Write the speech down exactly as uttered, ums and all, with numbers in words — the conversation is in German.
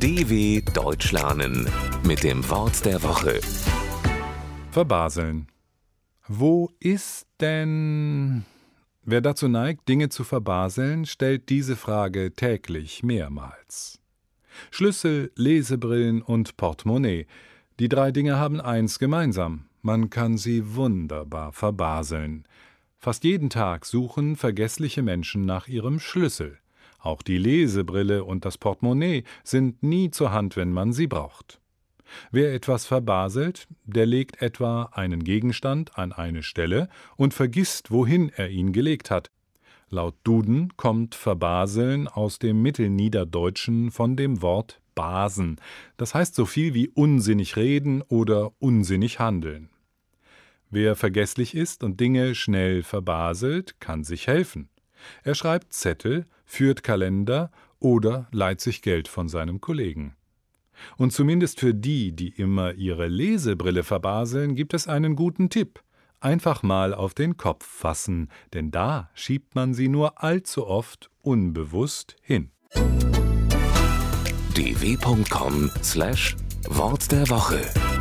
D W Deutsch lernen mit dem Wort der Woche. Verbaseln. Wo ist denn... Wer dazu neigt, Dinge zu verbaseln, stellt diese Frage täglich mehrmals. Schlüssel, Lesebrillen und Portemonnaie. Die drei Dinge haben eins gemeinsam: Man kann sie wunderbar verbaseln. Fast jeden Tag suchen vergessliche Menschen nach ihrem Schlüssel. Auch die Lesebrille und das Portemonnaie sind nie zur Hand, wenn man sie braucht. Wer etwas verbaselt, der legt etwa einen Gegenstand an eine Stelle und vergisst, wohin er ihn gelegt hat. Laut Duden kommt verbaseln aus dem Mittelniederdeutschen von dem Wort basen. Das heißt so viel wie unsinnig reden oder unsinnig handeln. Wer vergesslich ist und Dinge schnell verbaselt, kann sich helfen. Er schreibt Zettel, führt Kalender oder leiht sich Geld von seinem Kollegen. Und zumindest für die, die immer ihre Lesebrille verbaseln, gibt es einen guten Tipp. Einfach mal auf den Kopf fassen, denn da schiebt man sie nur allzu oft unbewusst hin. d w punkt com slash Wort der Woche